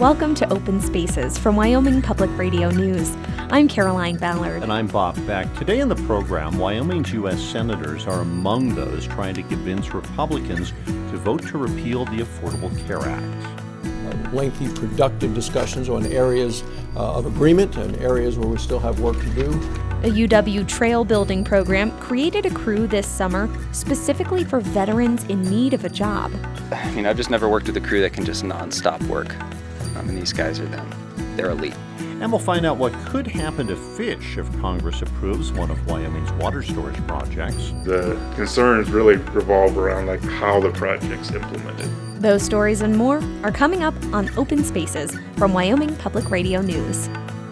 Welcome to Open Spaces from Wyoming Public Radio News. I'm Caroline Ballard. And I'm Bob Beck. Today in the program, Wyoming's U.S. senators are among those trying to convince Republicans to vote to repeal the Affordable Care Act. Lengthy, productive discussions on areas of agreement and areas where we still have work to do. A UW trail building program created a crew this summer specifically for veterans in need of a job. I've just never worked with a crew that can just nonstop work. These guys are them. They're elite. And we'll find out what could happen to fish if Congress approves one of Wyoming's water storage projects. The concerns really revolve around how the project's implemented. Those stories and more are coming up on Open Spaces from Wyoming Public Radio News.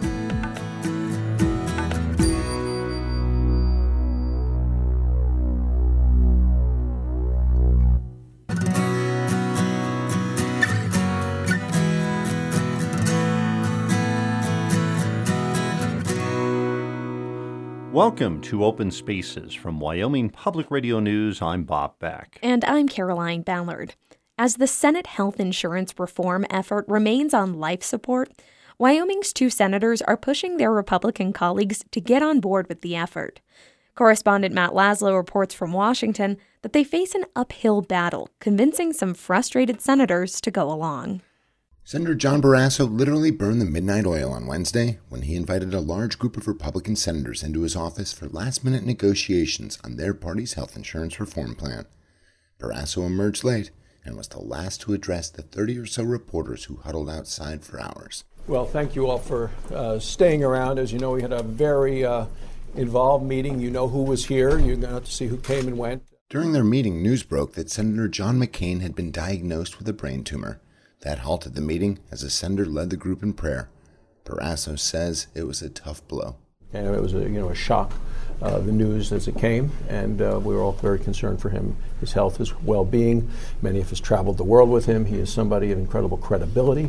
Welcome to Open Spaces from Wyoming Public Radio News. I'm Bob Beck. And I'm Caroline Ballard. As the Senate health insurance reform effort remains on life support, Wyoming's two senators are pushing their Republican colleagues to get on board with the effort. Correspondent Matt Laszlo reports from Washington that they face an uphill battle, convincing some frustrated senators to go along. Senator John Barrasso literally burned the midnight oil on Wednesday when he invited a large group of Republican senators into his office for last-minute negotiations on their party's health insurance reform plan. Barrasso emerged late and was the last to address the 30 or so reporters who huddled outside for hours. Well, thank you all for staying around. As you know, we had a very involved meeting. You know who was here. You got to see who came and went. During their meeting, news broke that Senator John McCain had been diagnosed with a brain tumor. That halted the meeting as a senator led the group in prayer. Barrasso says it was a tough blow. And it was a shock, the news as it came, and we were all very concerned for him, his health, his well-being. Many of us traveled the world with him. He is somebody of incredible credibility,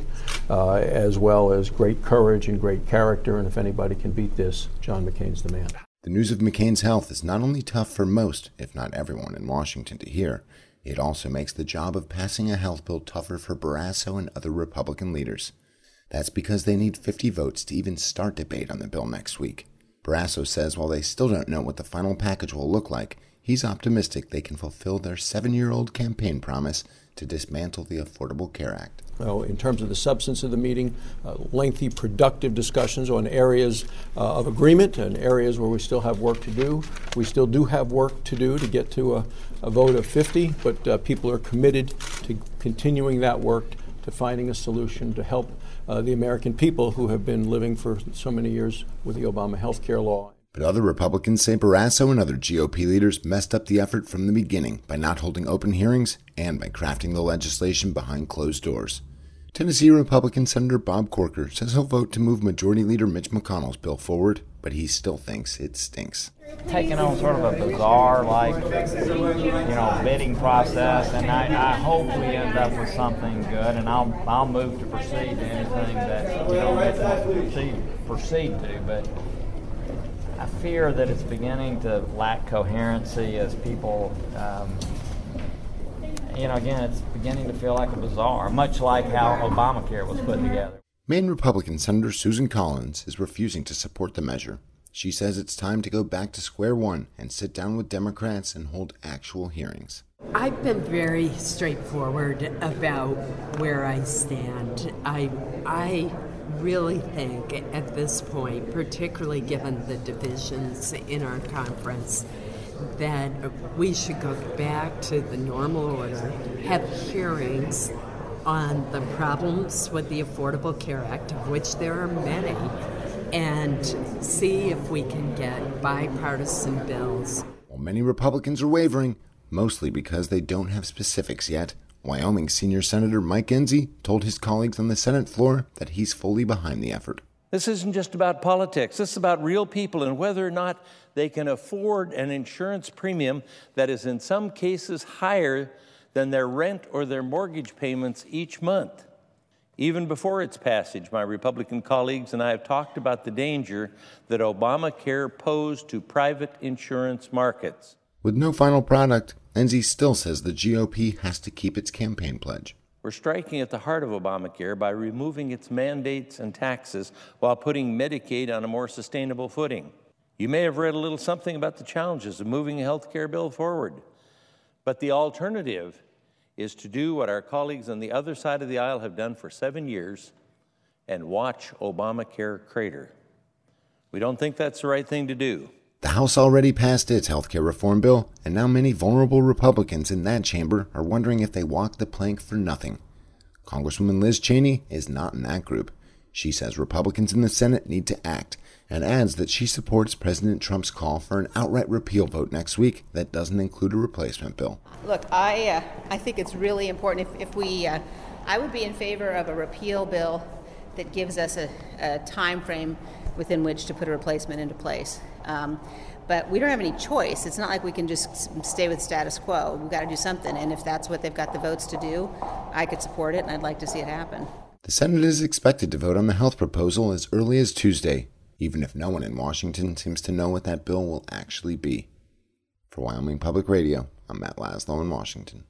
as well as great courage and great character, and if anybody can beat this, John McCain's the man. The news of McCain's health is not only tough for most, if not everyone in Washington to hear, it also makes the job of passing a health bill tougher for Barrasso and other Republican leaders. That's because they need 50 votes to even start debate on the bill next week. Barrasso says while they still don't know what the final package will look like, he's optimistic they can fulfill their 7-year-old campaign promise to dismantle the Affordable Care Act. Well, in terms of the substance of the meeting, lengthy, productive discussions on areas of agreement and areas where we still have work to do. We still do have work to do to get to a vote of 50, but people are committed to continuing that work, to finding a solution to help the American people who have been living for so many years with the Obama health care law. But other Republicans say Barrasso and other GOP leaders messed up the effort from the beginning by not holding open hearings and by crafting the legislation behind closed doors. Tennessee Republican Senator Bob Corker says he'll vote to move Majority Leader Mitch McConnell's bill forward, but he still thinks it stinks. Taking on sort of a bizarre, bidding process, and I hope we end up with something good, and I'll move to proceed to anything that Mitch wants to proceed to, but I fear that it's beginning to lack coherency as people, again, it's beginning to feel like a bazaar, much like how Obamacare was put together. Maine Republican Senator Susan Collins is refusing to support the measure. She says it's time to go back to square one and sit down with Democrats and hold actual hearings. I've been very straightforward about where I stand. I really think at this point, particularly given the divisions in our conference, that we should go back to the normal order, have hearings on the problems with the Affordable Care Act, of which there are many, and see if we can get bipartisan bills. While many Republicans are wavering, mostly because they don't have specifics yet, Wyoming Senior Senator Mike Enzi told his colleagues on the Senate floor that he's fully behind the effort. This isn't just about politics. This is about real people and whether or not they can afford an insurance premium that is in some cases higher than their rent or their mortgage payments each month. Even before its passage, my Republican colleagues and I have talked about the danger that Obamacare posed to private insurance markets. With no final product, Enzi still says the GOP has to keep its campaign pledge. We're striking at the heart of Obamacare by removing its mandates and taxes while putting Medicaid on a more sustainable footing. You may have read a little something about the challenges of moving a health care bill forward, but the alternative is to do what our colleagues on the other side of the aisle have done for 7 years and watch Obamacare crater. We don't think that's the right thing to do. The House already passed its health care reform bill, and now many vulnerable Republicans in that chamber are wondering if they walked the plank for nothing. Congresswoman Liz Cheney is not in that group. She says Republicans in the Senate need to act, and adds that she supports President Trump's call for an outright repeal vote next week that doesn't include a replacement bill. Look, I think it's really important if we, I would be in favor of a repeal bill that gives us a time frame within which to put a replacement into place. But we don't have any choice. It's not like we can just stay with status quo. We've got to do something, and if that's what they've got the votes to do, I could support it, and I'd like to see it happen. The Senate is expected to vote on the health proposal as early as Tuesday, even if no one in Washington seems to know what that bill will actually be. For Wyoming Public Radio, I'm Matt Laszlo in Washington.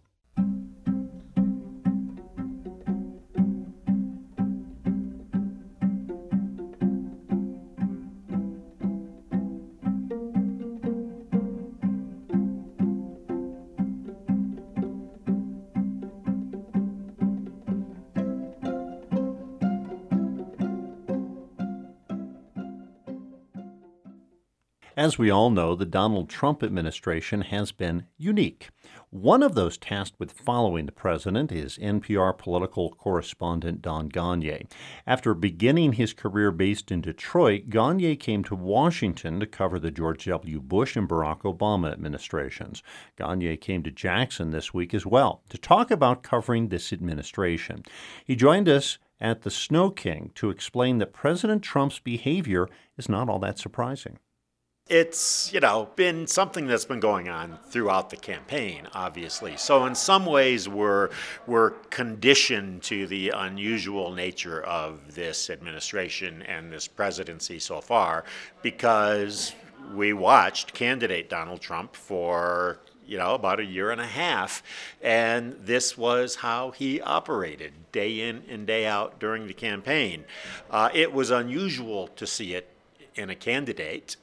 As we all know, the Donald Trump administration has been unique. One of those tasked with following the president is NPR political correspondent Don Gonyea. After beginning his career based in Detroit, Gonyea came to Washington to cover the George W. Bush and Barack Obama administrations. Gonyea came to Jackson this week as well to talk about covering this administration. He joined us at the Snow King to explain that President Trump's behavior is not all that surprising. It's, been something that's been going on throughout the campaign, obviously. So in some ways, we're conditioned to the unusual nature of this administration and this presidency so far because we watched candidate Donald Trump for about a year and a half. And this was how he operated day in and day out during the campaign. It was unusual to see it in a candidate.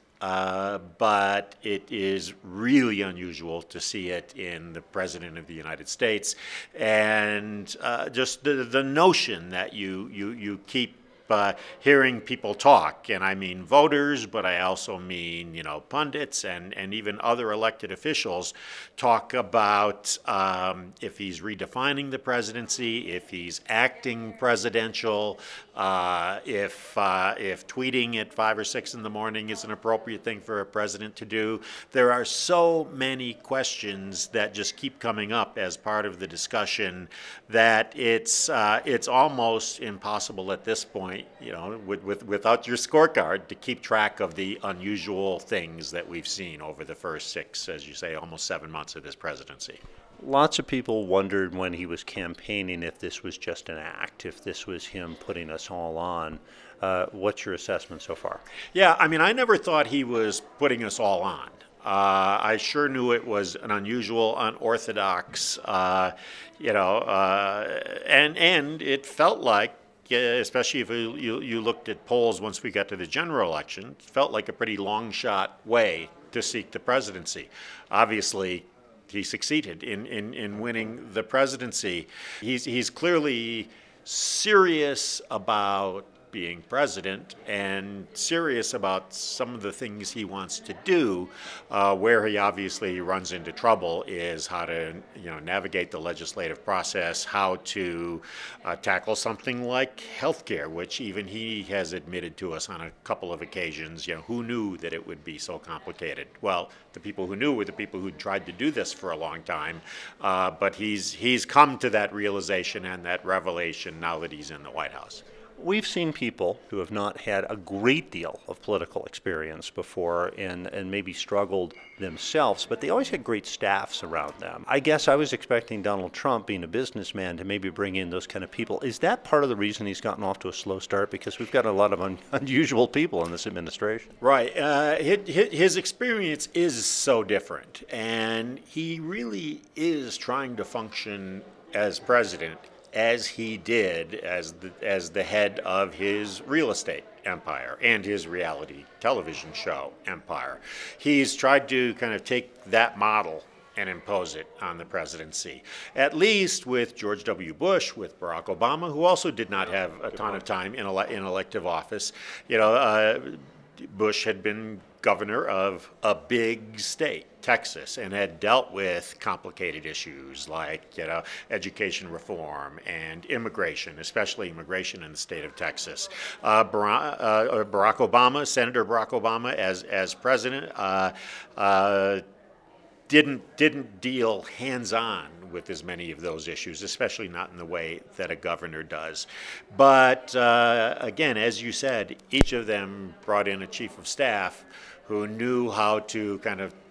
But it is really unusual to see it in the President of the United States. And just the notion that you keep hearing people talk, and I mean voters, but I also mean, pundits and even other elected officials talk about if he's redefining the presidency, if he's acting presidential, if tweeting at 5 or 6 in the morning is an appropriate thing for a president to do. There are so many questions that just keep coming up as part of the discussion that it's almost impossible at this point, without your scorecard, to keep track of the unusual things that we've seen over the first 6, as you say, almost 7 months of this presidency. Lots of people wondered when he was campaigning if this was just an act, if this was him putting us all on. What's your assessment so far? Yeah, I never thought he was putting us all on. I sure knew it was an unusual, unorthodox, and it felt like, especially if you looked at polls once we got to the general election, it felt like a pretty long shot way to seek the presidency. Obviously, he succeeded in winning the presidency. He's clearly serious about being president and serious about some of the things he wants to do. Where he obviously runs into trouble is how to navigate the legislative process, how to tackle something like healthcare, which even he has admitted to us on a couple of occasions. Who knew that it would be so complicated? Well, the people who knew were the people who tried to do this for a long time, but he's come to that realization and that revelation now that he's in the White House. We've seen people who have not had a great deal of political experience before and maybe struggled themselves, but they always had great staffs around them. I guess I was expecting Donald Trump, being a businessman, to maybe bring in those kind of people. Is that part of the reason he's gotten off to a slow start? Because we've got a lot of unusual people in this administration. Right. His experience is so different, and he really is trying to function as president as he did as the head of his real estate empire and his reality television show empire. He's tried to kind of take that model and impose it on the presidency, at least with George W. Bush, with Barack Obama, who also did not have a ton of time in elective office. Bush had been governor of a big state, Texas, and had dealt with complicated issues like, education reform and immigration, especially immigration in the state of Texas. Barack Obama, Senator Barack Obama, as president, didn't deal hands-on with as many of those issues, especially not in the way that a governor does. But again, as you said, each of them brought in a chief of staff who knew how to kind of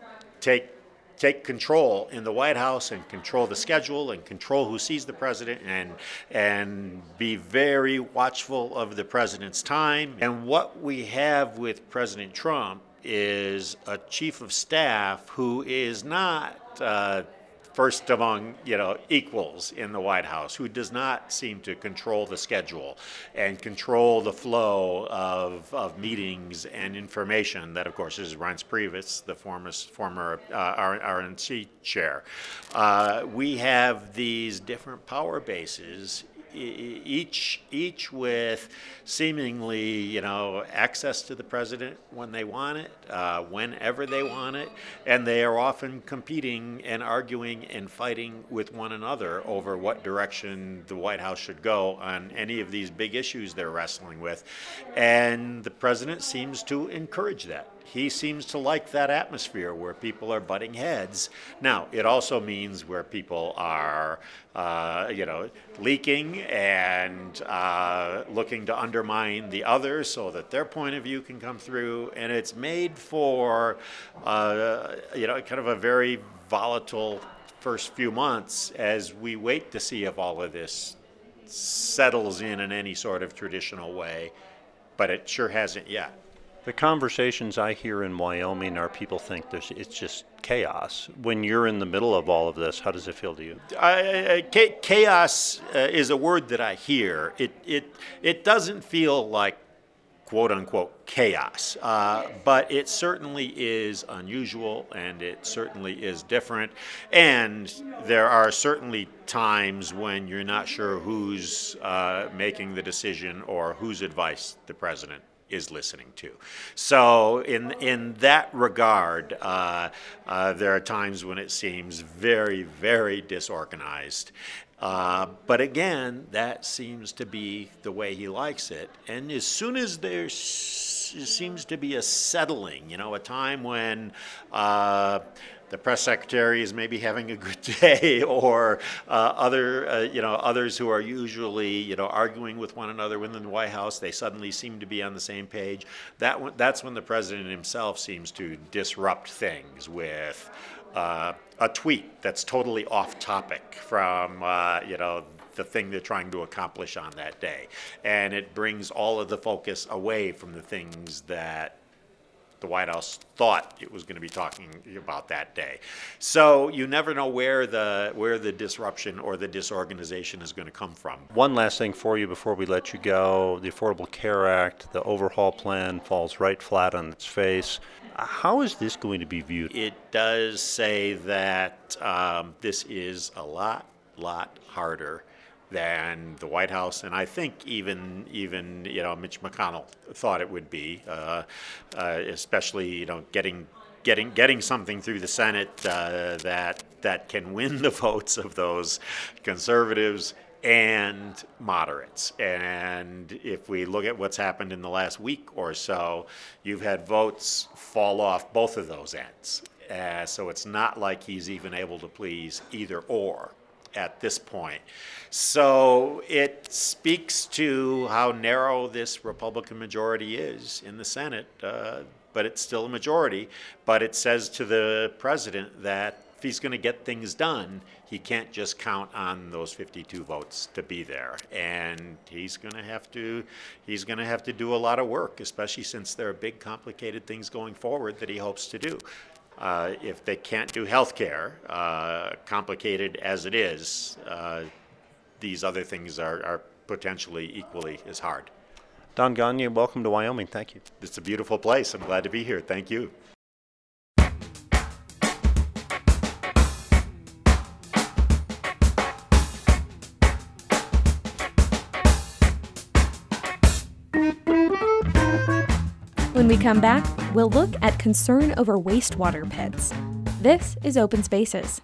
take control in the White House and control the schedule and control who sees the president and be very watchful of the president's time. And what we have with President Trump is a chief of staff who is not first among equals in the White House, who does not seem to control the schedule and control the flow of meetings and information. That, of course, is Reince Priebus, the former RNC chair. We have these different power bases, each with seemingly, access to the president when they want it, whenever they want it, and they are often competing and arguing and fighting with one another over what direction the White House should go on any of these big issues they're wrestling with. And the president seems to encourage that. He seems to like that atmosphere where people are butting heads. Now, it also means where people are, leaking and looking to undermine the other so that their point of view can come through. And it's made for, kind of a very volatile first few months as we wait to see if all of this settles in any sort of traditional way. But it sure hasn't yet. The conversations I hear in Wyoming are people think it's just chaos. When you're in the middle of all of this, how does it feel to you? Chaos is a word that I hear. It doesn't feel like quote unquote chaos, but it certainly is unusual and it certainly is different. And there are certainly times when you're not sure who's making the decision or whose advice the president is listening to. So in that regard, there are times when it seems very, very disorganized. But again, that seems to be the way he likes it. And as soon as there seems to be a settling, a time when the press secretary is maybe having a good day, or others who are usually, arguing with one another within the White House, they suddenly seem to be on the same page. That's when the president himself seems to disrupt things with a tweet that's totally off topic from, the thing they're trying to accomplish on that day. And it brings all of the focus away from the things that the White House thought it was going to be talking about that day. So you never know where the disruption or the disorganization is going to come from. One last thing for you before we let you go. The Affordable Care Act, the overhaul plan falls right flat on its face. How is this going to be viewed? It does say that this is a lot harder than the White House, and I think even Mitch McConnell thought it would be, especially getting something through the Senate that can win the votes of those conservatives and moderates. And if we look at what's happened in the last week or so, you've had votes fall off both of those ends. So it's not like he's even able to please either or at this point. So it speaks to how narrow this Republican majority is in the Senate, but it's still a majority. But it says to the president that if he's going to get things done, he can't just count on those 52 votes to be there, and he's going to have to do a lot of work, especially since there are big, complicated things going forward that he hopes to do. If they can't do health care, complicated as it is, these other things are potentially equally as hard. Don Gagne, welcome to Wyoming. Thank you. It's a beautiful place. I'm glad to be here. Thank you. When we come back, we'll look at concern over wastewater pits. This is Open Spaces.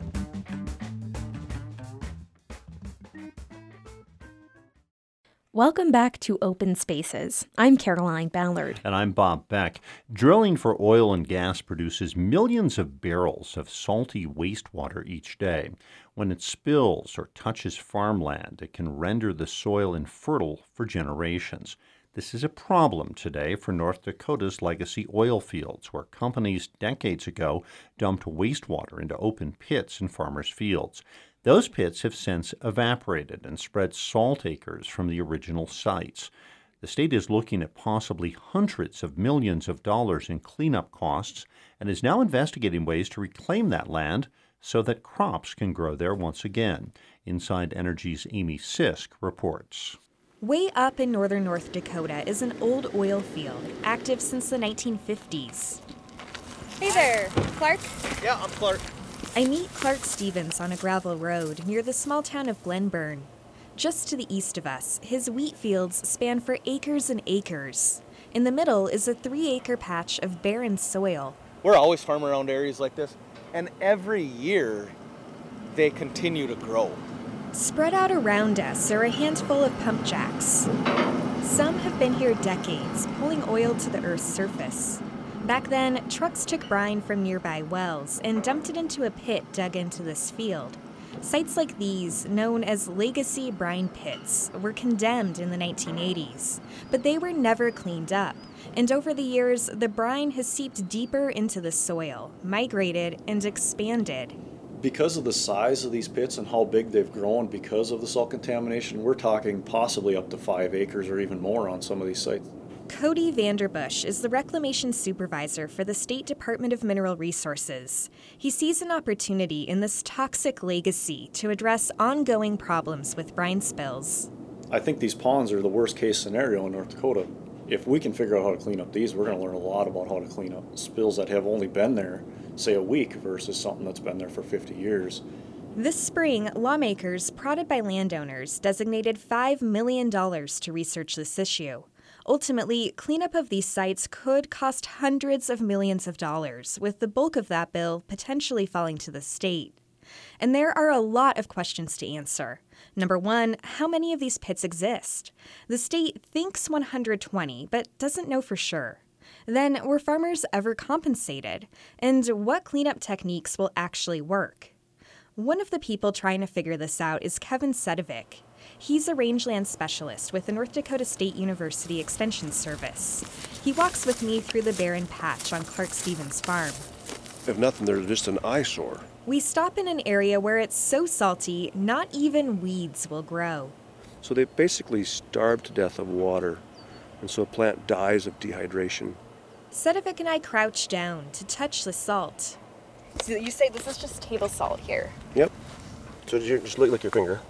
Welcome back to Open Spaces. I'm Caroline Ballard. And I'm Bob Beck. Drilling for oil and gas produces millions of barrels of salty wastewater each day. When it spills or touches farmland, it can render the soil infertile for generations. This is a problem today for North Dakota's legacy oil fields, where companies decades ago dumped wastewater into open pits in farmers' fields. Those pits have since evaporated and spread salt acres from the original sites. The state is looking at possibly hundreds of millions of dollars in cleanup costs and is now investigating ways to reclaim that land so that crops can grow there once again. Inside Energy's Amy Sisk reports. Way up in northern North Dakota is an old oil field, active since the 1950s. Hey there, Clark? Yeah, I'm Clark. I meet Clark Stevens on a gravel road near the small town of Glenburn. Just to the east of us, his wheat fields span for acres and acres. In the middle is a 3-acre patch of barren soil. We're always farming around areas like this, and every year they continue to grow. Spread out around us are a handful of pump jacks. Some have been here decades, pulling oil to the Earth's surface. Back then, trucks took brine from nearby wells and dumped it into a pit dug into this field. Sites like these, known as legacy brine pits, were condemned in the 1980s, but they were never cleaned up. And over the years, the brine has seeped deeper into the soil, migrated, and expanded. Because of the size of these pits and how big they've grown because of the salt contamination, we're talking possibly up to 5 acres or even more on some of these sites. Cody Vanderbush is the reclamation supervisor for the State Department of Mineral Resources. He sees an opportunity in this toxic legacy to address ongoing problems with brine spills. I think these ponds are the worst case scenario in North Dakota. If we can figure out how to clean up these, we're going to learn a lot about how to clean up spills that have only been there, say, a week versus something that's been there for 50 years. This spring, lawmakers, prodded by landowners, designated $5 million to research this issue. Ultimately, cleanup of these sites could cost hundreds of millions of dollars, with the bulk of that bill potentially falling to the state. And there are a lot of questions to answer. Number one, how many of these pits exist? The state thinks 120, but doesn't know for sure. Then, were farmers ever compensated? And what cleanup techniques will actually work? One of the people trying to figure this out is Kevin Sedovic. He's a rangeland specialist with the North Dakota State University Extension Service. He walks with me through the barren patch on Clark Stevens' farm. If nothing, they're just an eyesore. We stop in an area where it's so salty, not even weeds will grow. So they basically starve to death of water, and so a plant dies of dehydration. Sedovic and I crouch down to touch the salt. So you say this is just table salt here? Yep. So you just lick your finger.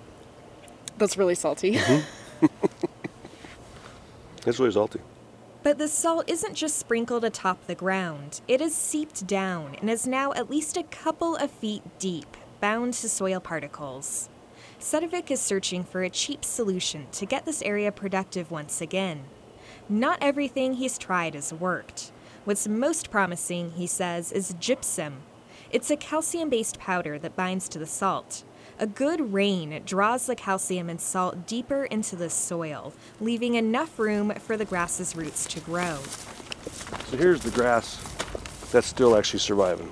That's really salty. Mm-hmm. It's really salty. But the salt isn't just sprinkled atop the ground. It is seeped down and is now at least a couple of feet deep, bound to soil particles. Sedovic is searching for a cheap solution to get this area productive once again. Not everything he's tried has worked. What's most promising, he says, is gypsum. It's a calcium-based powder that binds to the salt. A good rain draws the calcium and salt deeper into the soil, leaving enough room for the grass's roots to grow. So here's the grass that's still actually surviving.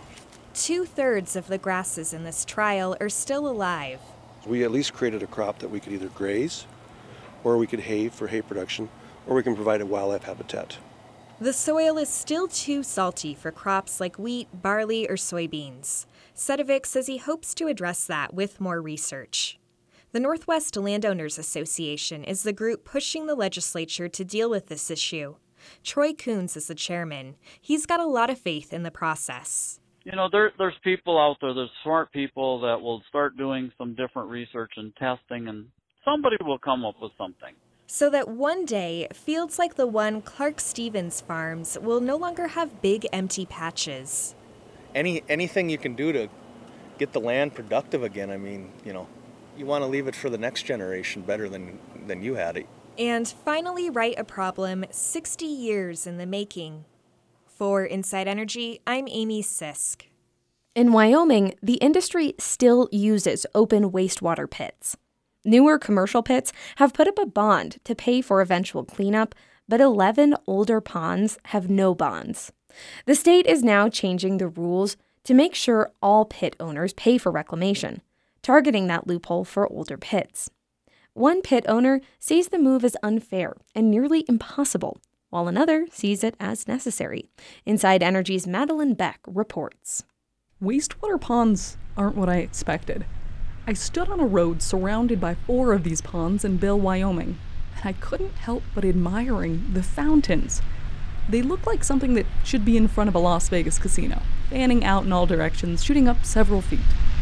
2/3 of the grasses in this trial are still alive. We at least created a crop that we could either graze, or we could hay for hay production, or we can provide a wildlife habitat. The soil is still too salty for crops like wheat, barley, or soybeans. Sedovic says he hopes to address that with more research. The Northwest Landowners Association is the group pushing the legislature to deal with this issue. Troy Coons is the chairman. He's got a lot of faith in the process. There's people out there, there's smart people that will start doing some different research and testing, and somebody will come up with something. So that one day, fields like the one Clark Stevens farms will no longer have big empty patches. Anything you can do to get the land productive again, you want to leave it for the next generation better than you had it. And finally right a problem 60 years in the making. For Inside Energy, I'm Amy Sisk. In Wyoming, the industry still uses open wastewater pits. Newer commercial pits have put up a bond to pay for eventual cleanup, but 11 older ponds have no bonds. The state is now changing the rules to make sure all pit owners pay for reclamation, targeting that loophole for older pits. One pit owner sees the move as unfair and nearly impossible, while another sees it as necessary. Inside Energy's Madeline Beck reports. Wastewater ponds aren't what I expected. I stood on a road surrounded by 4 of these ponds in Bill, Wyoming, and I couldn't help but admiring the fountains. They look like something that should be in front of a Las Vegas casino, fanning out in all directions, shooting up several feet.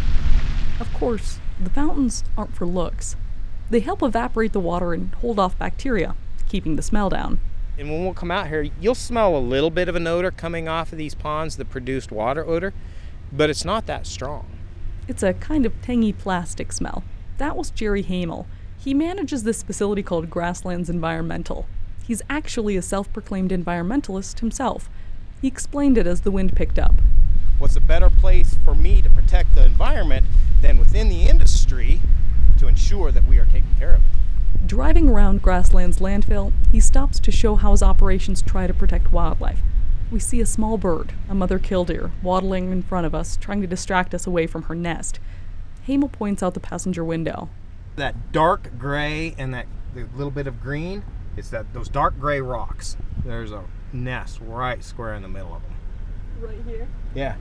Of course, the fountains aren't for looks. They help evaporate the water and hold off bacteria, keeping the smell down. And when we'll come out here, you'll smell a little bit of an odor coming off of these ponds, the produced water odor, but it's not that strong. It's a kind of tangy plastic smell. That was Jerry Hamel. He manages this facility called Grasslands Environmental. He's actually a self-proclaimed environmentalist himself. He explained it as the wind picked up. What's a better place for me to protect the environment than within the industry to ensure that we are taking care of it? Driving around Grasslands landfill, he stops to show how his operations try to protect wildlife. We see a small bird, a mother killdeer, waddling in front of us, trying to distract us away from her nest. Hamel points out the passenger window. That dark gray and the little bit of green, it's those dark gray rocks. There's a nest right square in the middle of them. Right here? Yeah.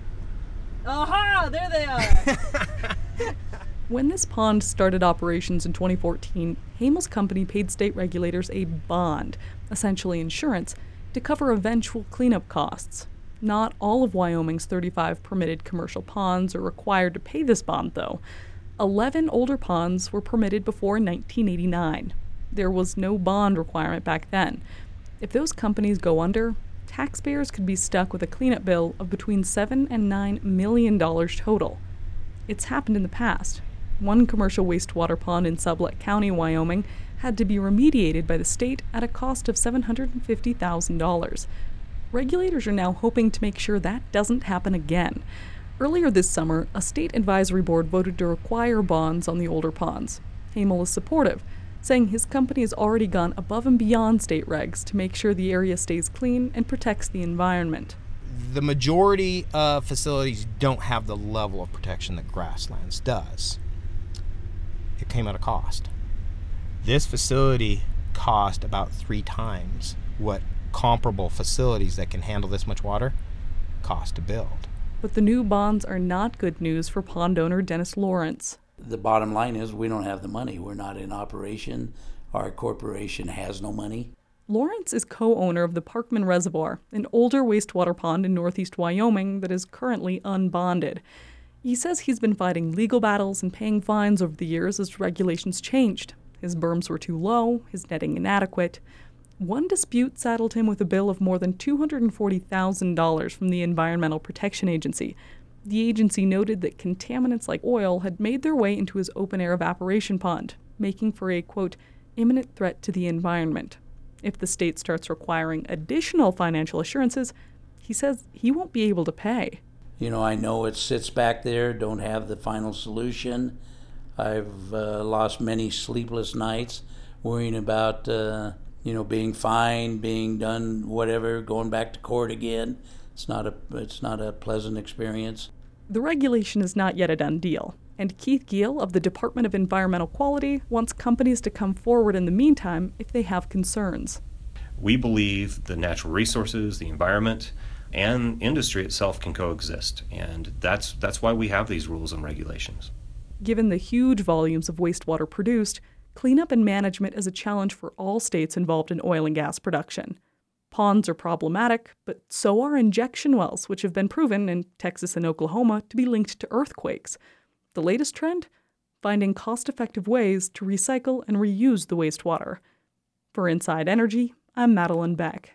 Aha! There they are! When this pond started operations in 2014, Hamel's company paid state regulators a bond, essentially insurance, to cover eventual cleanup costs. Not all of Wyoming's 35 permitted commercial ponds are required to pay this bond, though. 11 older ponds were permitted before 1989. There was no bond requirement back then. If those companies go under, taxpayers could be stuck with a cleanup bill of between $7 and $9 million total. It's happened in the past. One commercial wastewater pond in Sublette County, Wyoming, had to be remediated by the state at a cost of $750,000. Regulators are now hoping to make sure that doesn't happen again. Earlier this summer, a state advisory board voted to require bonds on the older ponds. Hamel is supportive, saying his company has already gone above and beyond state regs to make sure the area stays clean and protects the environment. The majority of facilities don't have the level of protection that Grasslands does. It came at a cost. This facility cost about 3 times what comparable facilities that can handle this much water cost to build. But the new bonds are not good news for pond owner Dennis Lawrence. The bottom line is we don't have the money. We're not in operation. Our corporation has no money. Lawrence is co-owner of the Parkman Reservoir, an older wastewater pond in northeast Wyoming that is currently unbonded. He says he's been fighting legal battles and paying fines over the years as regulations changed. His berms were too low, his netting inadequate. One dispute saddled him with a bill of more than $240,000 from the Environmental Protection Agency. The agency noted that contaminants like oil had made their way into his open-air evaporation pond, making for a, quote, imminent threat to the environment. If the state starts requiring additional financial assurances, he says he won't be able to pay. I know it sits back there, don't have the final solution. I've lost many sleepless nights worrying about, being fined, being done, whatever, going back to court again. It's not a pleasant experience. The regulation is not yet a done deal, and Keith Giel of the Department of Environmental Quality wants companies to come forward in the meantime if they have concerns. We believe the natural resources, the environment, and industry itself can coexist, and that's why we have these rules and regulations. Given the huge volumes of wastewater produced, cleanup and management is a challenge for all states involved in oil and gas production. Ponds are problematic, but so are injection wells, which have been proven in Texas and Oklahoma to be linked to earthquakes. The latest trend? Finding cost-effective ways to recycle and reuse the wastewater. For Inside Energy, I'm Madeline Beck.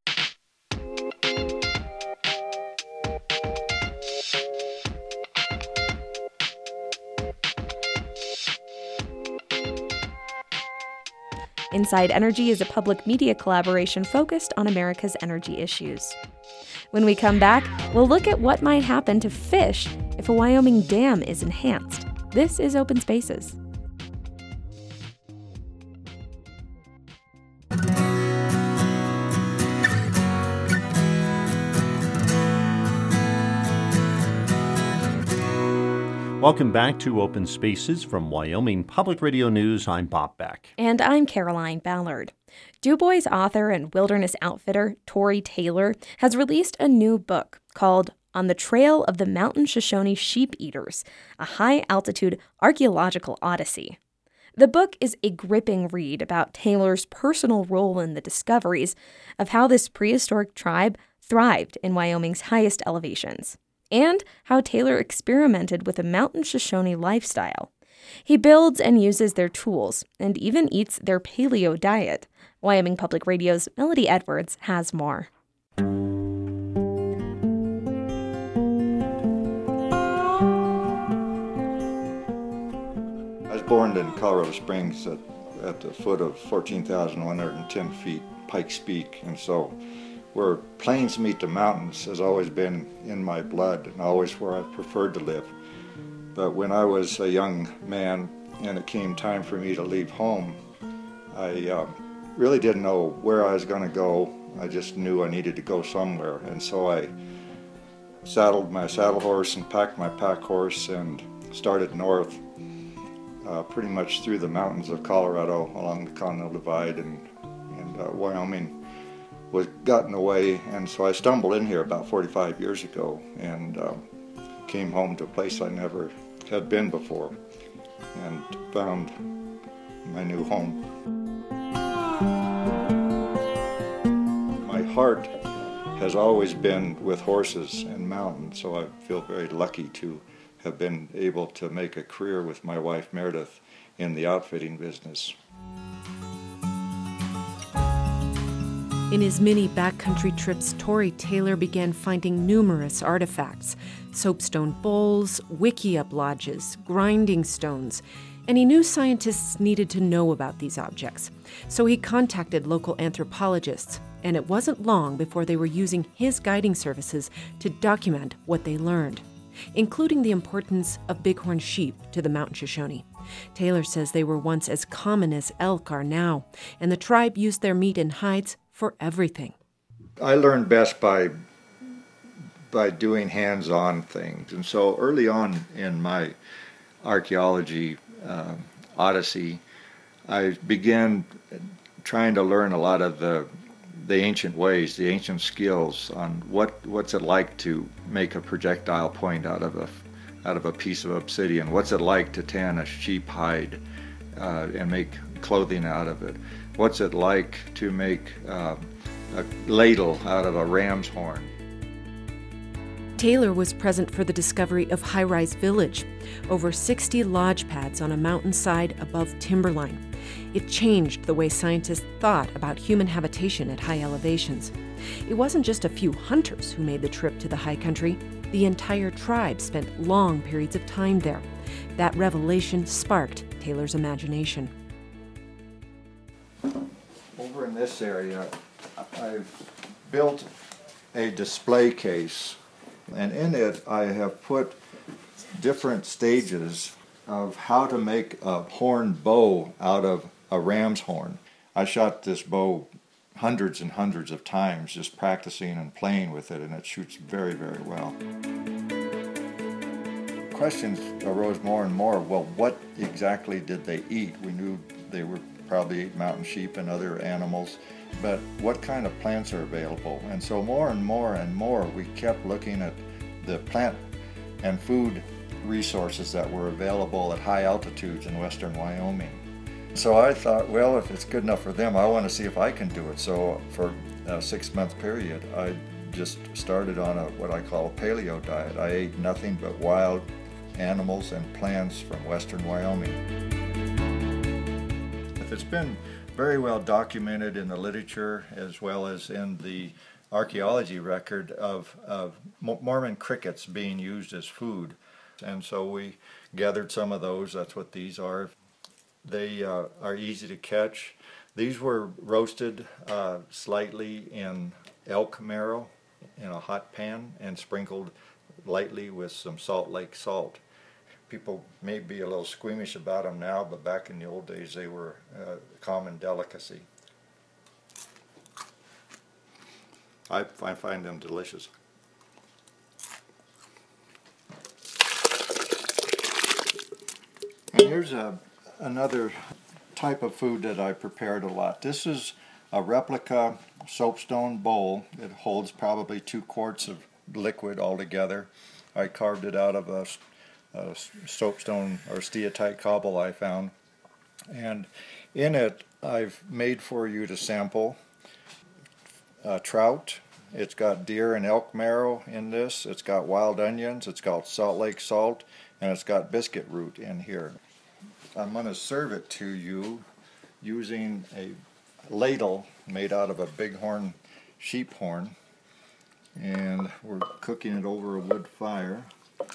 Inside Energy is a public media collaboration focused on America's energy issues. When we come back, we'll look at what might happen to fish if a Wyoming dam is enhanced. This is Open Spaces. Welcome back to Open Spaces from Wyoming Public Radio News. I'm Bob Beck. And I'm Caroline Ballard. Du Bois author and wilderness outfitter Tori Taylor has released a new book called On the Trail of the Mountain Shoshone Sheep Eaters, a high-altitude archaeological odyssey. The book is a gripping read about Taylor's personal role in the discoveries of how this prehistoric tribe thrived in Wyoming's highest elevations, and how Taylor experimented with a mountain Shoshone lifestyle. He builds and uses their tools, and even eats their paleo diet. Wyoming Public Radio's Melody Edwards has more. I was born in Colorado Springs at the foot of 14,110 feet, Pikes Peak, and so where plains meet the mountains has always been in my blood and always where I've preferred to live. But when I was a young man and it came time for me to leave home, I really didn't know where I was going to go. I just knew I needed to go somewhere. And so I saddled my saddle horse and packed my pack horse and started north, pretty much through the mountains of Colorado along the Continental Divide, and Wyoming was gotten away, and so I stumbled in here about 45 years ago and came home to a place I never had been before and found my new home. My heart has always been with horses and mountains, so I feel very lucky to have been able to make a career with my wife Meredith in the outfitting business. In his many backcountry trips, Tori Taylor began finding numerous artifacts: soapstone bowls, wickiup lodges, grinding stones, and he knew scientists needed to know about these objects. So he contacted local anthropologists, and it wasn't long before they were using his guiding services to document what they learned, including the importance of bighorn sheep to the Mountain Shoshone. Taylor says they were once as common as elk are now, and the tribe used their meat and hides for everything. I learned best by doing hands-on things, and so early on in my archaeology odyssey, I began trying to learn a lot of the ancient ways, the ancient skills on what's it like to make a projectile point out of a piece of obsidian. What's it like to tan a sheep hide and make clothing out of it? What's it like to make a ladle out of a ram's horn? Taylor was present for the discovery of High Rise Village, over 60 lodge pads on a mountainside above timberline. It changed the way scientists thought about human habitation at high elevations. It wasn't just a few hunters who made the trip to the high country. The entire tribe spent long periods of time there. That revelation sparked Taylor's imagination. Over in this area, I've built a display case, and in it I have put different stages of how to make a horn bow out of a ram's horn. I shot this bow hundreds and hundreds of times, just practicing and playing with it, and it shoots very, very well. Questions arose more and more. Well, what exactly did they eat? We knew they were probably ate mountain sheep and other animals, but what kind of plants are available? And so more and more and more, we kept looking at the plant and food resources that were available at high altitudes in western Wyoming. So I thought, well, if it's good enough for them, I want to see if I can do it. So for 6-month period, I just started on what I call a paleo diet. I ate nothing but wild animals and plants from western Wyoming. It's been very well documented in the literature as well as in the archaeology record of Mormon crickets being used as food. And so we gathered some of those. That's what these are. They are easy to catch. These were roasted slightly in elk marrow in a hot pan and sprinkled lightly with some Salt Lake salt. People may be a little squeamish about them now, but back in the old days they were a common delicacy. I find them delicious. And here's another type of food that I prepared a lot. This is a replica soapstone bowl. It holds probably 2 quarts of liquid altogether. I carved it out of a soapstone or steatite cobble I found. And in it I've made for you to sample trout. It's got deer and elk marrow in this. It's got wild onions. It's got Salt Lake salt. And it's got biscuit root in here. I'm going to serve it to you using a ladle made out of a bighorn sheep horn. And we're cooking it over a wood fire.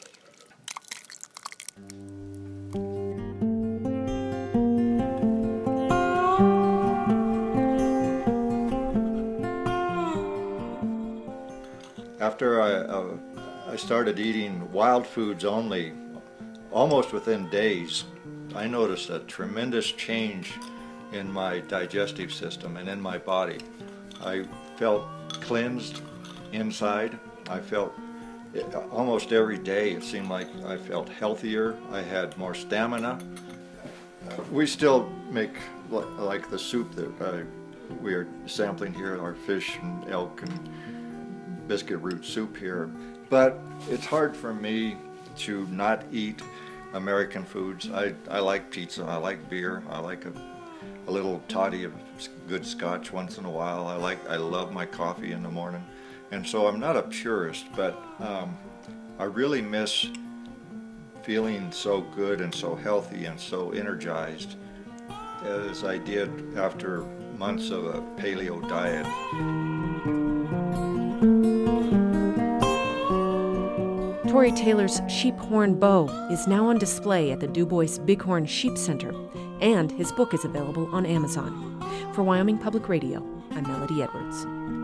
After I started eating wild foods only, almost within days, I noticed a tremendous change in my digestive system and in my body. I felt cleansed inside. I felt almost every day, it seemed like I felt healthier. I had more stamina. We still make like the soup that we are sampling here, our fish and elk and biscuit root soup here. But it's hard for me to not eat American foods. I like pizza, I like beer, I like a little toddy of good scotch once in a while. I love my coffee in the morning. And so I'm not a purist, but I really miss feeling so good and so healthy and so energized as I did after months of a paleo diet. Tori Taylor's sheep horn bow is now on display at the DuBois Bighorn Sheep Center, and his book is available on Amazon. For Wyoming Public Radio, I'm Melody Edwards.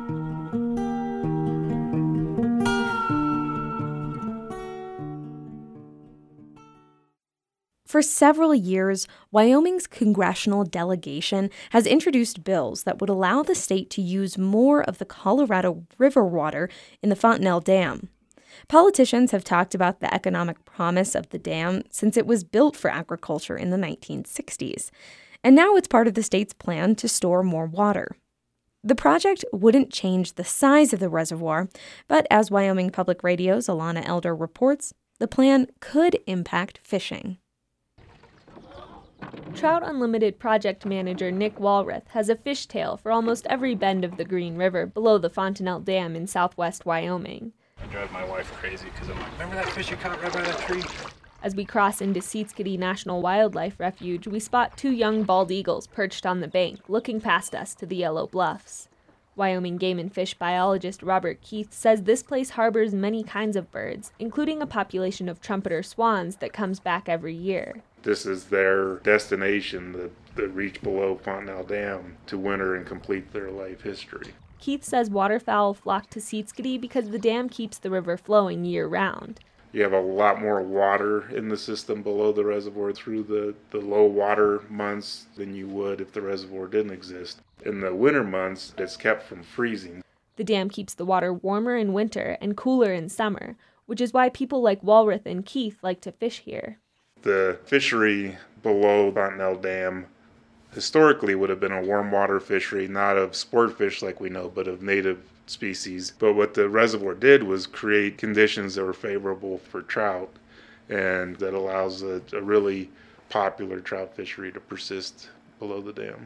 For several years, Wyoming's congressional delegation has introduced bills that would allow the state to use more of the Colorado River water in the Fontenelle Dam. Politicians have talked about the economic promise of the dam since it was built for agriculture in the 1960s, and now it's part of the state's plan to store more water. The project wouldn't change the size of the reservoir, but as Wyoming Public Radio's Alana Elder reports, the plan could impact fishing. Trout Unlimited project manager Nick Walrath has a fishtail for almost every bend of the Green River below the Fontenelle Dam in southwest Wyoming. I drive my wife crazy because I'm like, remember that fish you caught right by that tree? As we cross into Sietskity National Wildlife Refuge, we spot 2 young bald eagles perched on the bank, looking past us to the Yellow Bluffs. Wyoming game and fish biologist Robert Keith says this place harbors many kinds of birds, including a population of trumpeter swans that comes back every year. This is their destination that reach below Fontenelle Dam to winter and complete their life history. Keith says waterfowl flock to Sietskity because the dam keeps the river flowing year-round. You have a lot more water in the system below the reservoir through the low water months than you would if the reservoir didn't exist. In the winter months, it's kept from freezing. The dam keeps the water warmer in winter and cooler in summer, which is why people like Walrath and Keith like to fish here. The fishery below Fontenelle Dam historically would have been a warm water fishery, not of sport fish like we know, but of native species. But what the reservoir did was create conditions that were favorable for trout, and that allows a really popular trout fishery to persist below the dam.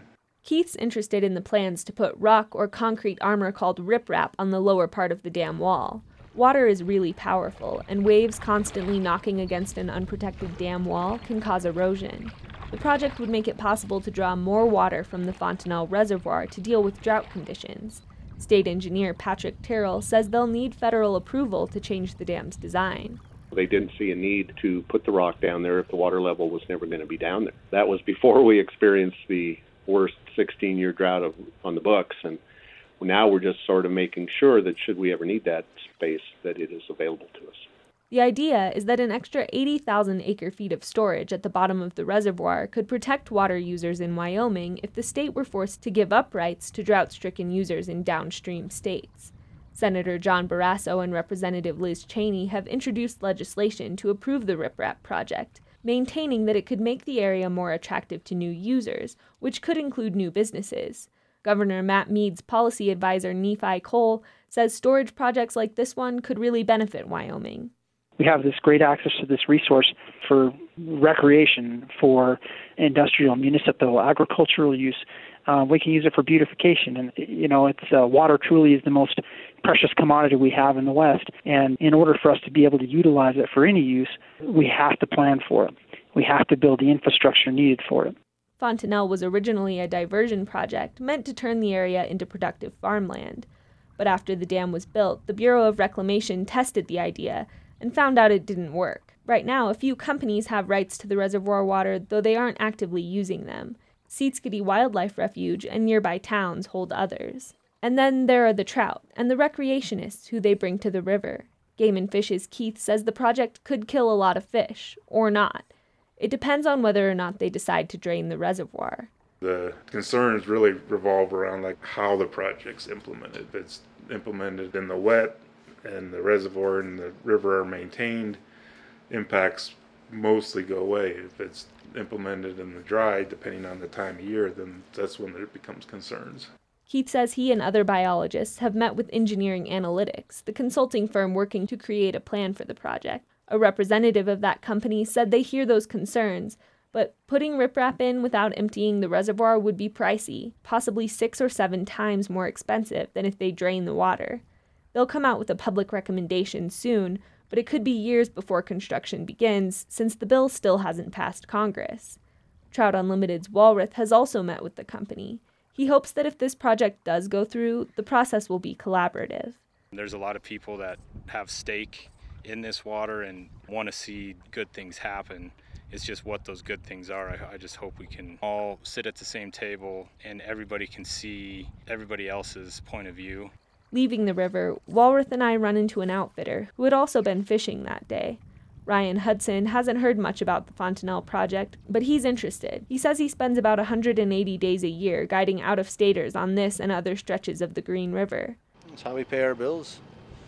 Keith's interested in the plans to put rock or concrete armor called riprap on the lower part of the dam wall. Water is really powerful, and waves constantly knocking against an unprotected dam wall can cause erosion. The project would make it possible to draw more water from the Fontenelle Reservoir to deal with drought conditions. State engineer Patrick Terrell says they'll need federal approval to change the dam's design. They didn't see a need to put the rock down there if the water level was never going to be down there. That was before we experienced the worst 16-year drought on the books, and now we're just sort of making sure that should we ever need that space, that it is available to us. The idea is that an extra 80,000 acre-feet of storage at the bottom of the reservoir could protect water users in Wyoming if the state were forced to give up rights to drought-stricken users in downstream states. Senator John Barrasso and Representative Liz Cheney have introduced legislation to approve the riprap project, maintaining that it could make the area more attractive to new users, which could include new businesses. Governor Matt Mead's policy advisor Nephi Cole says storage projects like this one could really benefit Wyoming. We have this great access to this resource for recreation, for industrial, municipal, agricultural use. We can use it for beautification. And, water truly is the most precious commodity we have in the West. And in order for us to be able to utilize it for any use, we have to plan for it. We have to build the infrastructure needed for it. Fontenelle was originally a diversion project meant to turn the area into productive farmland. But after the dam was built, the Bureau of Reclamation tested the idea and found out it didn't work. Right now, a few companies have rights to the reservoir water, though they aren't actively using them. Sietskity Wildlife Refuge and nearby towns hold others. And then there are the trout and the recreationists who they bring to the river. Game and Fish's Keith says the project could kill a lot of fish, or not. It depends on whether or not they decide to drain the reservoir. The concerns really revolve around how the project's implemented. If it's implemented in the wet and the reservoir and the river are maintained, impacts mostly go away. If it's implemented in the dry, depending on the time of year, then that's when it becomes concerns. Keith says he and other biologists have met with Engineering Analytics, the consulting firm working to create a plan for the project. A representative of that company said they hear those concerns, but putting riprap in without emptying the reservoir would be pricey, possibly 6 or 7 times more expensive than if they drain the water. They'll come out with a public recommendation soon, but it could be years before construction begins, since the bill still hasn't passed Congress. Trout Unlimited's Walrath has also met with the company. He hopes that if this project does go through, the process will be collaborative. There's a lot of people that have stake in this water and want to see good things happen. It's just what those good things are. I just hope we can all sit at the same table and everybody can see everybody else's point of view. Leaving the river, Walrath and I run into an outfitter who had also been fishing that day. Ryan Hudson hasn't heard much about the Fontenelle project, but he's interested. He says he spends about 180 days a year guiding out-of-staters on this and other stretches of the Green River. That's how we pay our bills,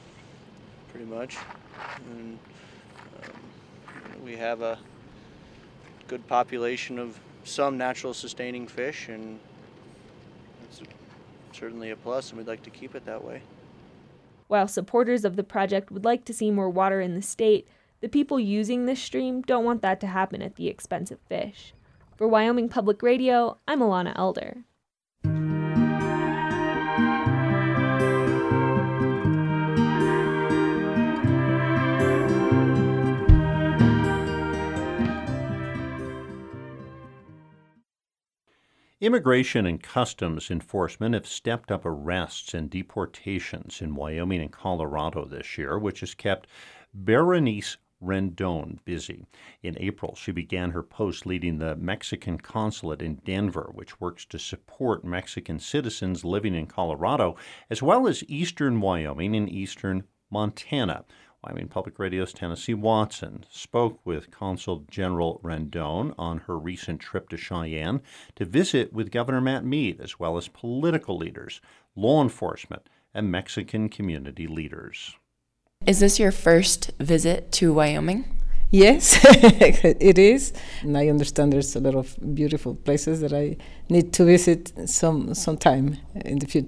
pretty much. And, we have a good population of some natural sustaining fish, and it's certainly a plus, and we'd like to keep it that way. While supporters of the project would like to see more water in the state, the people using this stream don't want that to happen at the expense of fish. For Wyoming Public Radio, I'm Alana Elder. Immigration and Customs Enforcement have stepped up arrests and deportations in Wyoming and Colorado this year, which has kept Berenice Rendon busy. In April, she began her post leading the Mexican consulate in Denver, which works to support Mexican citizens living in Colorado, as well as eastern Wyoming and eastern Montana. Wyoming Public Radio's Tennessee Watson spoke with Consul General Rendon on her recent trip to Cheyenne to visit with Governor Matt Mead, as well as political leaders, law enforcement, and Mexican community leaders. Is this your first visit to Wyoming? Yes, it is. And I understand there's a lot of beautiful places that I need to visit sometime in the future.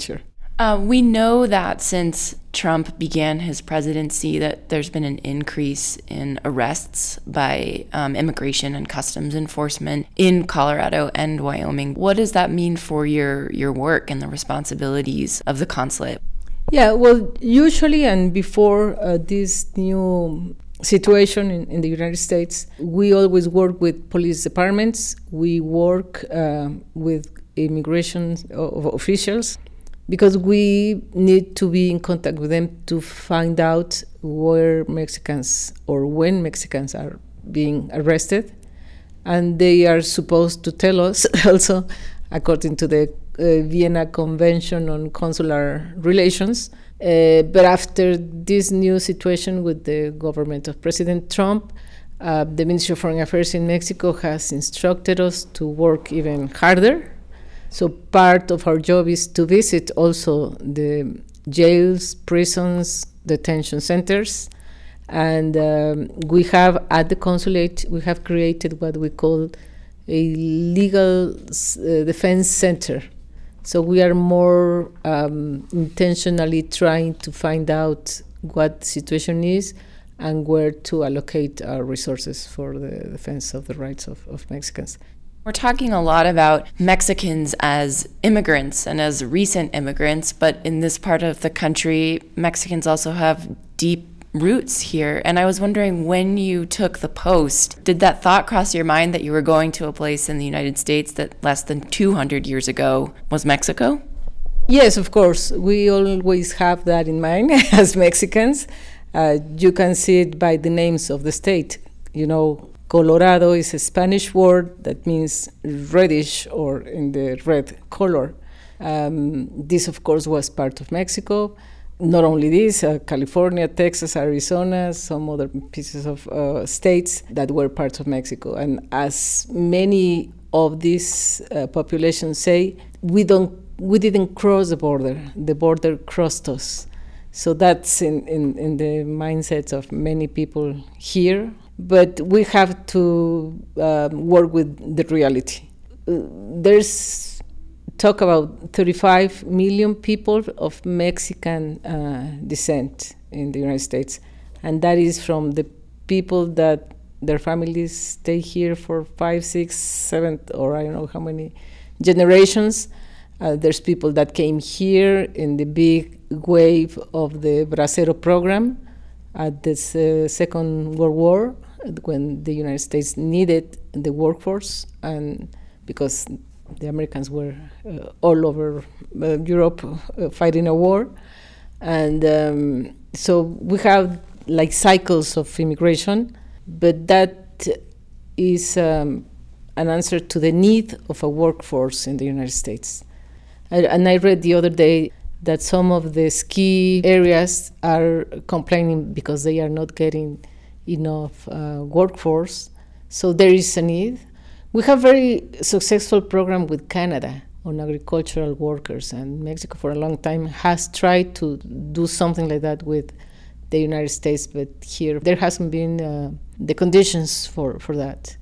We know that since Trump began his presidency that there's been an increase in arrests by immigration and customs enforcement in Colorado and Wyoming. What does that mean for your work and the responsibilities of the consulate? Yeah, well, usually and before this new situation in the United States, we always work with police departments. We work with immigration officials, because we need to be in contact with them to find out where Mexicans or when Mexicans are being arrested. And they are supposed to tell us also, according to the Vienna Convention on Consular Relations. But after this new situation with the government of President Trump, the Ministry of Foreign Affairs in Mexico has instructed us to work even harder. So part of our job is to visit also the jails, prisons, detention centers. And we have, at the consulate, we have created what we call a legal defense center. So we are more intentionally trying to find out what the situation is and where to allocate our resources for the defense of the rights of Mexicans. We're talking a lot about Mexicans as immigrants and as recent immigrants, but in this part of the country, Mexicans also have deep roots here. And I was wondering, when you took the post, did that thought cross your mind that you were going to a place in the United States that less than 200 years ago was Mexico? Yes, of course. We always have that in mind as Mexicans. You can see it by the names of the state. You know, Colorado is a Spanish word that means reddish or in the red color. This, of course, was part of Mexico. Not only this, California, Texas, Arizona, some other pieces of states that were parts of Mexico. And as many of these populations say, we didn't cross the border crossed us. So that's in the mindsets of many people here. But we have to work with the reality. There's talk about 35 million people of Mexican descent in the United States. And that is from the people that their families stay here for 5, 6, 7, or I don't know how many generations. There's people that came here in the big wave of the Bracero program at the Second World War, when the United States needed the workforce, and because the Americans were all over Europe fighting a war. And so we have like cycles of immigration, but that is an answer to the need of a workforce in the United States. And I read the other day that some of the ski areas are complaining because they are not getting enough workforce. So there is a need. We have very successful program with Canada on agricultural workers, and Mexico for a long time has tried to do something like that with the United States, but here there hasn't been the conditions for that.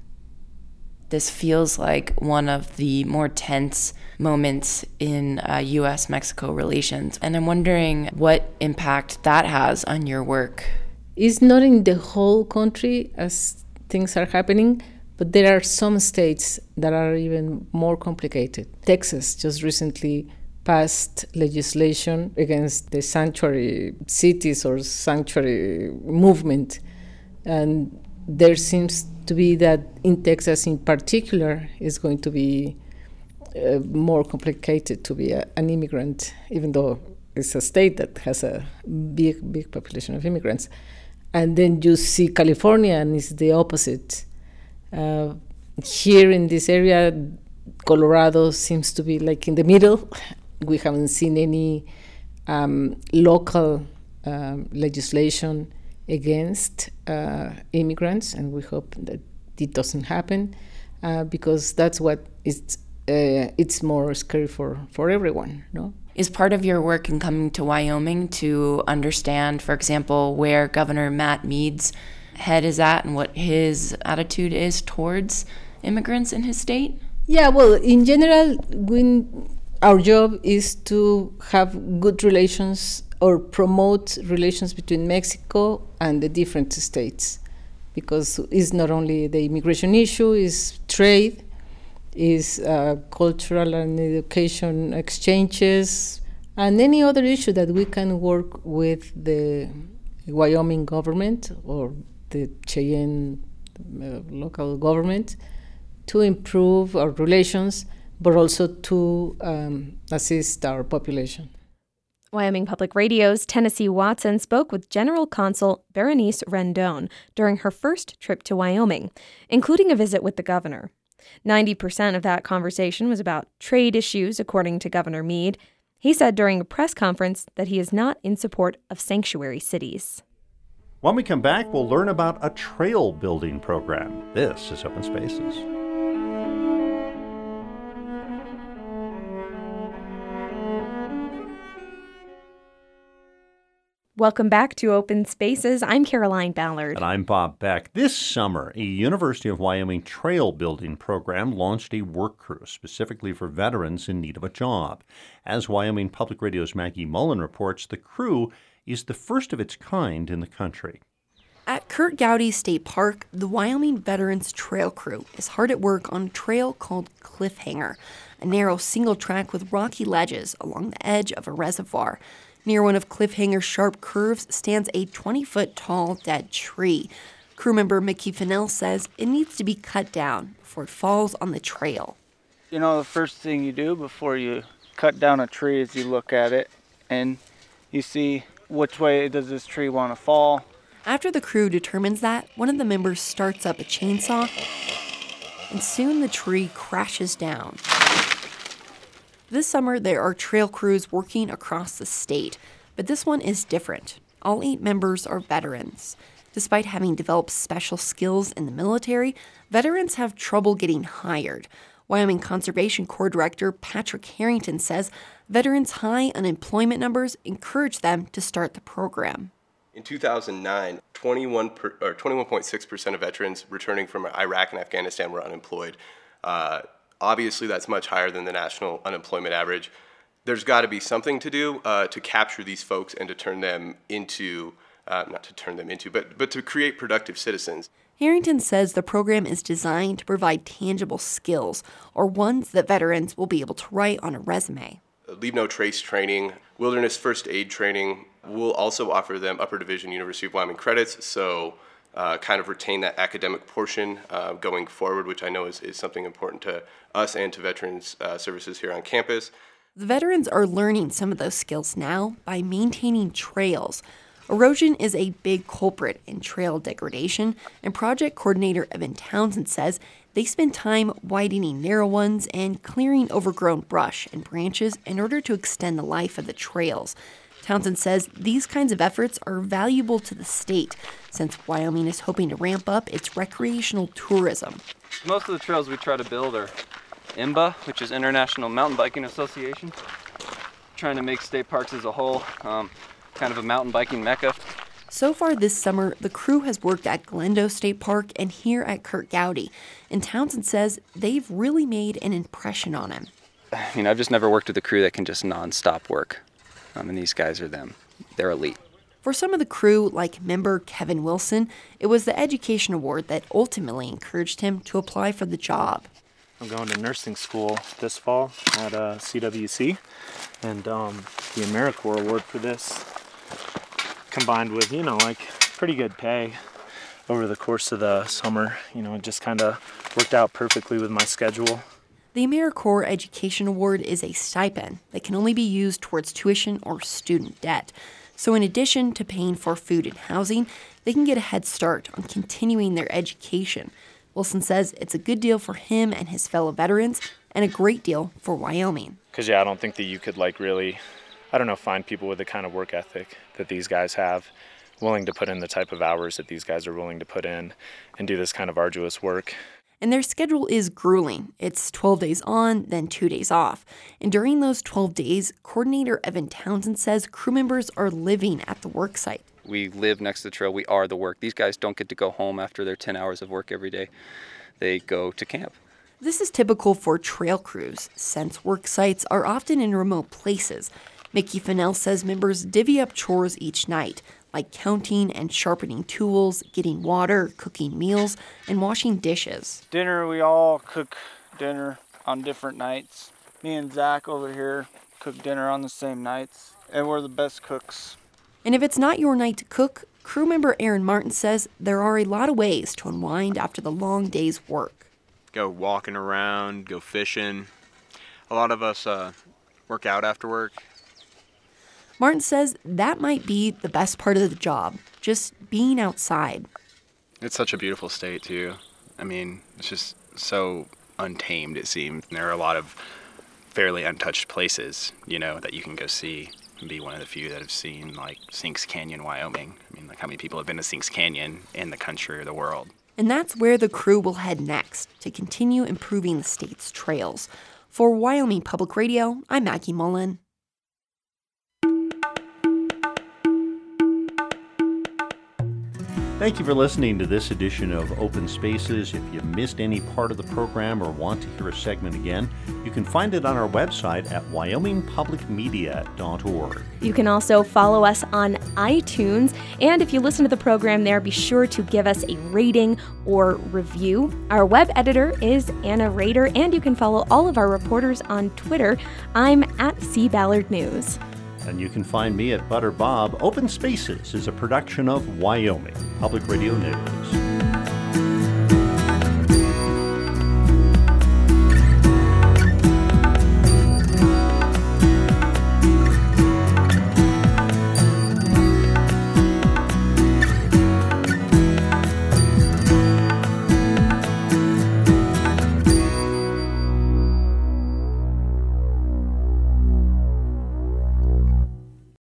This feels like one of the more tense moments in U.S.-Mexico relations, and I'm wondering what impact that has on your work. It's not in the whole country as things are happening, but there are some states that are even more complicated. Texas just recently passed legislation against the sanctuary cities or sanctuary movement. And there seems to be that in Texas in particular is going to be more complicated to be an immigrant, even though it's a state that has a big population of immigrants. And then you see California, and it's the opposite. Here in this area, Colorado seems to be like in the middle. We haven't seen any local legislation against immigrants, and we hope that it doesn't happen because that's what it's more scary for everyone, no? Is part of your work in coming to Wyoming to understand, for example, where Governor Matt Mead's head is at and what his attitude is towards immigrants in his state? Yeah, well, in general, Our job is to have good relations or promote relations between Mexico and the different states, because it's not only the immigration issue, it's trade, it's cultural and education exchanges, and any other issue that we can work with the Wyoming government or the Cheyenne local government to improve our relations, but also to assist our population. Wyoming Public Radio's Tennessee Watson spoke with General Consul Berenice Rendon during her first trip to Wyoming, including a visit with the governor. 90% of that conversation was about trade issues, according to Governor Meade. He said during a press conference that he is not in support of sanctuary cities. When we come back, we'll learn about a trail building program. This is Open Spaces. Welcome back to Open Spaces. I'm Caroline Ballard. And I'm Bob Beck. This summer, a University of Wyoming trail building program launched a work crew specifically for veterans in need of a job. As Wyoming Public Radio's Maggie Mullen reports, the crew is the first of its kind in the country. At Kurt Gowdy State Park, the Wyoming Veterans Trail Crew is hard at work on a trail called Cliffhanger, a narrow single track with rocky ledges along the edge of a reservoir. Near one of Cliffhanger's sharp curves stands a 20-foot tall dead tree. Crew member Mickey Fennell says it needs to be cut down before it falls on the trail. You know, the first thing you do before you cut down a tree is you look at it and you see which way does this tree want to fall. After the crew determines that, one of the members starts up a chainsaw, and soon the tree crashes down. This summer, there are trail crews working across the state, but this one is different. All 8 members are veterans. Despite having developed special skills in the military, veterans have trouble getting hired. Wyoming Conservation Corps Director Patrick Harrington says veterans' high unemployment numbers encourage them to start the program. In 2009, 21.6% of veterans returning from Iraq and Afghanistan were unemployed. Obviously, that's much higher than the national unemployment average. There's got to be something to do to capture these folks and to turn them into, but to create productive citizens. Harrington says the program is designed to provide tangible skills, or ones that veterans will be able to write on a resume. Leave no trace training, wilderness first aid training. We'll also offer them Upper Division University of Wyoming credits, so kind of retain that academic portion going forward, which I know is something important to us and to Veterans Services here on campus. The veterans are learning some of those skills now by maintaining trails. Erosion is a big culprit in trail degradation, and project coordinator Evan Townsend says they spend time widening narrow ones and clearing overgrown brush and branches in order to extend the life of the trails. Townsend says these kinds of efforts are valuable to the state, since Wyoming is hoping to ramp up its recreational tourism. Most of the trails we try to build are IMBA, which is International Mountain Biking Association, trying to make state parks as a whole kind of a mountain biking mecca. So far this summer, the crew has worked at Glendo State Park and here at Kurt Gowdy, and Townsend says they've really made an impression on him. I've just never worked with a crew that can just non-stop work, and these guys are them. They're elite. For some of the crew, like member Kevin Wilson, it was the education award that ultimately encouraged him to apply for the job. I'm going to nursing school this fall at CWC, and the AmeriCorps award for this, combined with, pretty good pay over the course of the summer, it just kind of worked out perfectly with my schedule. The AmeriCorps Education Award is a stipend that can only be used towards tuition or student debt. So in addition to paying for food and housing, they can get a head start on continuing their education. Wilson says it's a good deal for him and his fellow veterans, and a great deal for Wyoming. Because, I don't think that you could really, find people with the kind of work ethic that these guys have, willing to put in the type of hours that these guys are willing to put in and do this kind of arduous work. And their schedule is grueling. It's 12 days on, then 2 days off. And during those 12 days, coordinator Evan Townsend says crew members are living at the work site. We live next to the trail. We are the work. These guys don't get to go home after their 10 hours of work every day. They go to camp. This is typical for trail crews, since work sites are often in remote places. Mickey Fennell says members divvy up chores each night, like counting and sharpening tools, getting water, cooking meals, and washing dishes. Dinner, we all cook dinner on different nights. Me and Zach over here cook dinner on the same nights, and we're the best cooks. And if it's not your night to cook, crew member Aaron Martin says there are a lot of ways to unwind after the long day's work. Go walking around, go fishing. A lot of us work out after work. Martin says that might be the best part of the job, just being outside. It's such a beautiful state, too. I mean, it's just so untamed, it seems. There are a lot of fairly untouched places, that you can go see and be one of the few that have seen, like Sinks Canyon, Wyoming. I mean, like how many people have been to Sinks Canyon in the country or the world? And that's where the crew will head next to continue improving the state's trails. For Wyoming Public Radio, I'm Maggie Mullen. Thank you for listening to this edition of Open Spaces. If you missed any part of the program or want to hear a segment again, you can find it on our website at wyomingpublicmedia.org. You can also follow us on iTunes, and if you listen to the program there, be sure to give us a rating or review. Our web editor is Anna Rader, and you can follow all of our reporters on Twitter. I'm at C. Ballard News. And you can find me at Butter Bob. Open Spaces is a production of Wyoming Public Radio News.